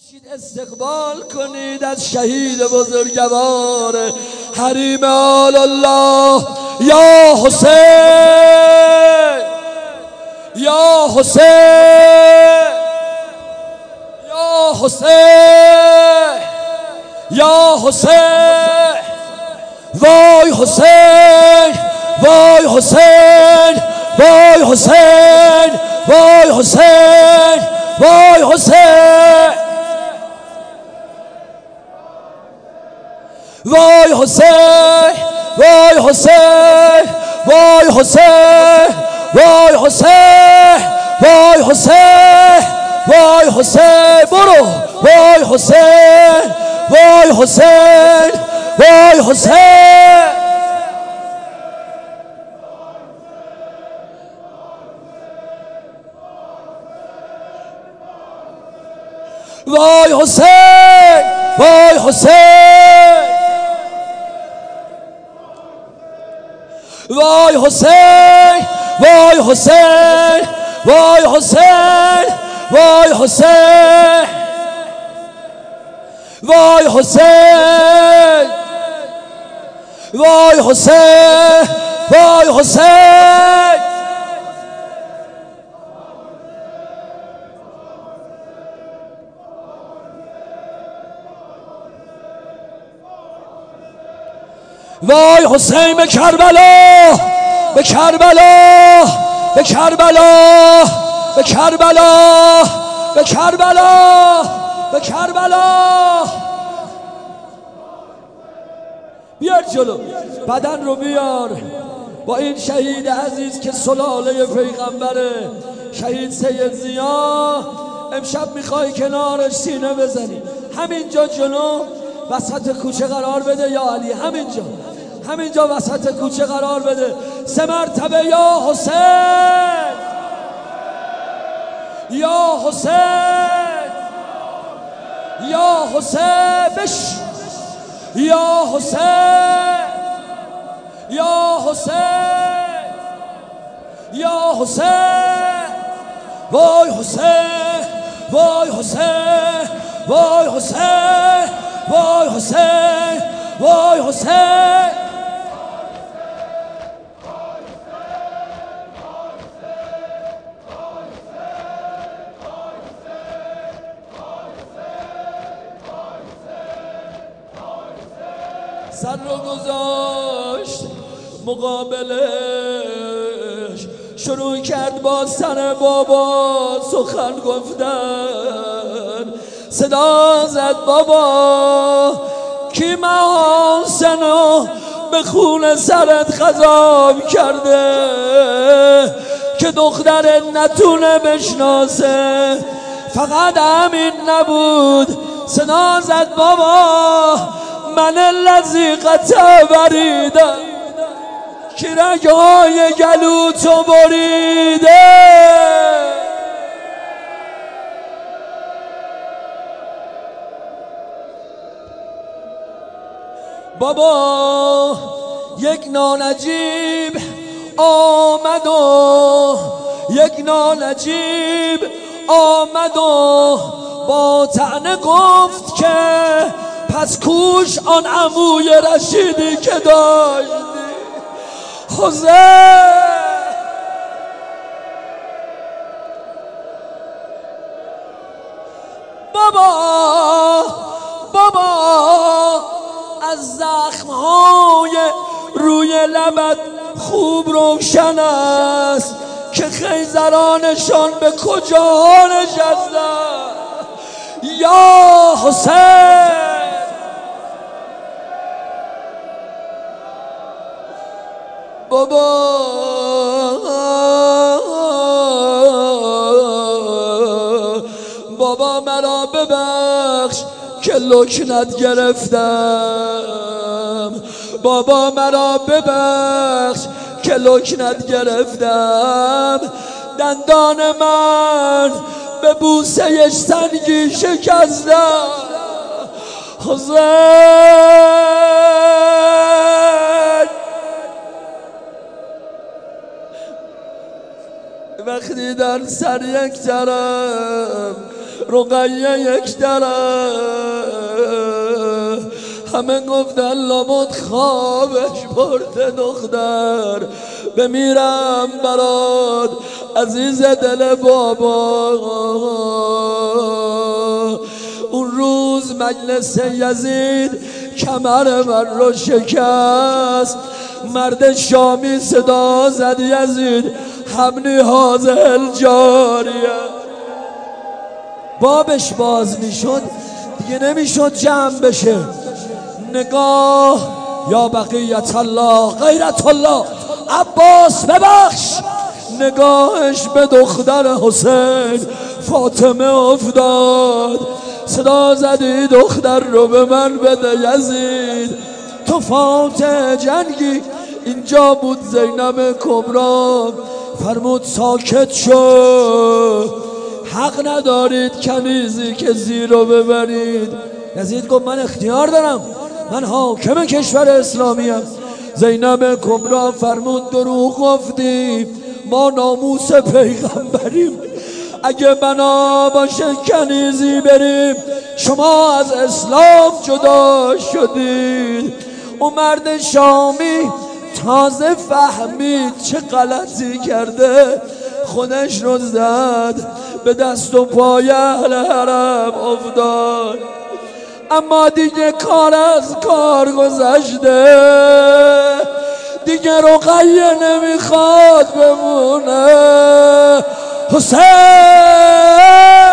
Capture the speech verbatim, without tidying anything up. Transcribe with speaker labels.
Speaker 1: باشید استقبال کنید از شهید بزرگوار حریم آل الله یا حسین یا حسین یا حسین یا حسین وای حسین وای حسین وای حسین وای حسین وای حسین وای حسین وای حسین وای حسین وای حسین وای حسین وای حسین برو وای حسین وای حسین وای حسین وای حسین وای حسین وای حسین وای حسین وای حسین وای حسین وای حسین وای حسین وای حسین وای حسین به کربلا به کربلا به کربلا به کربلا به کربلا به کربلا بیار جلو بدن رو بیار با این شهید عزیز که سلاله پیغمبره شهید سید ضیا. امشب میخوای کنارش سینه بزنی همینجا جلو وسط کوچه قرار بده یا علی همینجا همینجا وسط کوچه قرار بده سه مرتبه یا حسین یا حسین یا حسین بش یا حسین یا حسین یا حسین وای حسین وای حسین وای حسین وای حسین وای حسین سر رو گذاشت مقابلش شروع کرد با سر بابا سخن گفتن صدا زد بابا کی محاسنو به خون سرت خضاب کرده که دخترت نتونه بشناسه فقط همین نبود صدا زد بابا من الذی قطع بریدم که رگهای گلو تو بریده بابا یک نانجیب آمد و یک نانجیب آمد و با طعنه گفت که پس کوش آن عموی رشیدی که داشتی حسین بابا بابا از زخمهای روی لبت خوب روشن است که خیزرانشان به کجا نشستند یا حسین بابا بابا مرا ببخش که لکنت گرفتم بابا مرا ببخش که لکنت گرفتم دندان من به بوسهش سنگی شکستم حسین وقتی در سر یک طرف رقیه یک دره، همه گفتن لابد خوابش برده دختر. بمیرم برات عزیز دل بابا. اون روز مجلس یزید کمر من رو شکست، مرد شامی صدا زد یزید حملی حاضر جاریه. بابش باز میشد دیگه نمیشد جمع بشه. نگاه یا بقیت الله غیرت الله عباس ببخش، نگاهش به دختر حسین فاطمه افتاد. صدا زدی دختر رو به من بده یزید. تو فاتح جنگی اینجا بود زینب کبرا، فرمود ساکت شو، حق ندارید کنیزی که زیرو ببرید. یزید گفت من اختیار دارم، من حاکم کشور اسلامیم. زینب کبرا فرمود دروغ گفتی، ما ناموس پیغمبریم، اگه بنا باشه کنیزی بریم، شما از اسلام جدا شدید. اون مرد شامی تازه فهمید چه غلطی کرده، خودش رو زد به دست و پای اهل حرم افتاد. اما دیگه کار از کار گذشته، دیگه رقیه نمیخواد بمونه. حسین